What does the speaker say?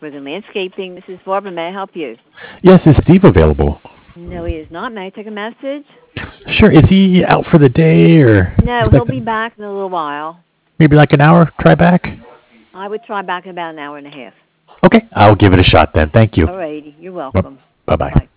Westbrook Landscaping. This is Barbara. May I help you? Yes, is Steve available? No, he is not. May I take a message? Sure. Is he out for the day or No, he'll be expecting back in a little while. maybe like an hour? Try back? I would try back in about an hour and a half. Okay, I'll give it a shot then. Thank you. All righty. You're Bye welcome. bye. Bye-bye.